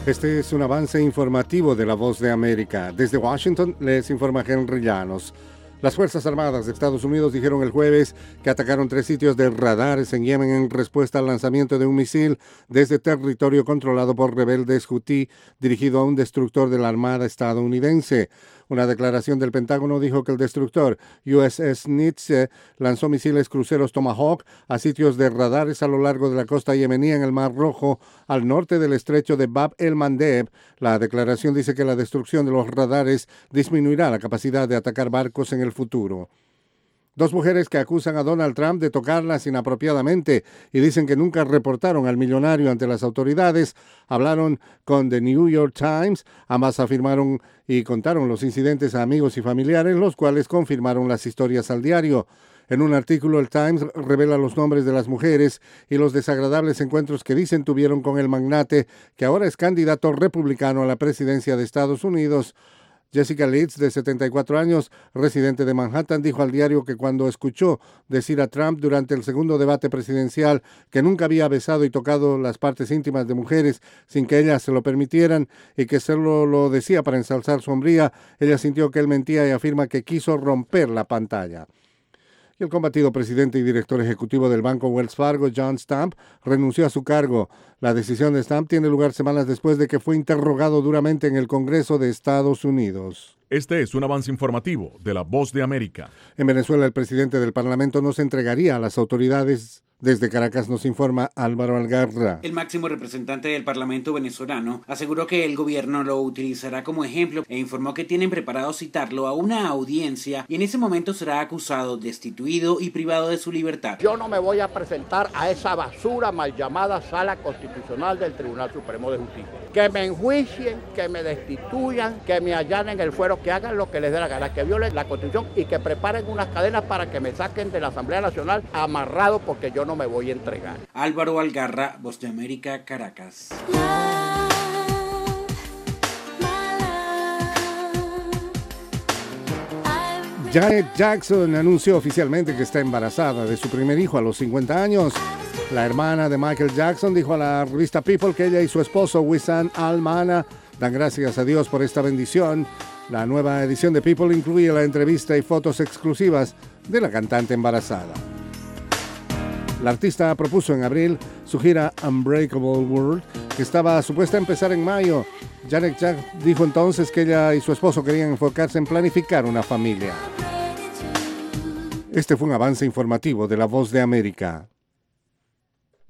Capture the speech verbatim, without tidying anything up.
Este es un avance informativo de La Voz de América. Desde Washington les informa Henry Llanos. Las Fuerzas Armadas de Estados Unidos dijeron el jueves que atacaron tres sitios de radares en Yemen en respuesta al lanzamiento de un misil desde territorio controlado por rebeldes hutí dirigido a un destructor de la Armada estadounidense. Una declaración del Pentágono dijo que el destructor U S S Nietzsche lanzó misiles cruceros Tomahawk a sitios de radares a lo largo de la costa yemení en el Mar Rojo, al norte del estrecho de Bab el-Mandeb. La declaración dice que la destrucción de los radares disminuirá la capacidad de atacar barcos en el futuro. Dos mujeres que acusan a Donald Trump de tocarlas inapropiadamente y dicen que nunca reportaron al millonario ante las autoridades, hablaron con The New York Times. Ambas afirmaron y contaron los incidentes a amigos y familiares, los cuales confirmaron las historias al diario. En un artículo, el Times revela los nombres de las mujeres y los desagradables encuentros que dicen tuvieron con el magnate, que ahora es candidato republicano a la presidencia de Estados Unidos. Jessica Leeds, de setenta y cuatro años, residente de Manhattan, dijo al diario que cuando escuchó decir a Trump durante el segundo debate presidencial que nunca había besado y tocado las partes íntimas de mujeres sin que ellas se lo permitieran y que solo lo decía para ensalzar su hombría, ella sintió que él mentía y afirma que quiso romper la pantalla. Y el combatido presidente y director ejecutivo del banco Wells Fargo, John Stamp, renunció a su cargo. La decisión de Stamp tiene lugar semanas después de que fue interrogado duramente en el Congreso de Estados Unidos. Este es un avance informativo de La Voz de América. En Venezuela, el presidente del Parlamento no se entregaría a las autoridades. Desde Caracas nos informa Álvaro Algarra. El máximo representante del Parlamento venezolano aseguró que el gobierno lo utilizará como ejemplo e informó que tienen preparado citarlo a una audiencia y en ese momento será acusado, destituido y privado de su libertad. Yo no me voy a presentar a esa basura mal llamada Sala Constitucional del Tribunal Supremo de Justicia. Que me enjuicien, que me destituyan, que me allanen el fuero, que hagan lo que les dé la gana, que violen la Constitución y que preparen unas cadenas para que me saquen de la Asamblea Nacional amarrado porque yo no me voy a entregar. Álvaro Algarra, Voz de América, Caracas. Janet Jackson anunció oficialmente que está embarazada de su primer hijo a los cincuenta años. La hermana de Michael Jackson dijo a la revista People que ella y su esposo Wissam Al-Mana dan gracias a Dios por esta bendición. La nueva edición de People incluye la entrevista y fotos exclusivas de la cantante embarazada. La artista propuso en abril su gira Unbreakable World, que estaba supuesta a empezar en mayo. Janet Jackson dijo entonces que ella y su esposo querían enfocarse en planificar una familia. Este fue un avance informativo de La Voz de América.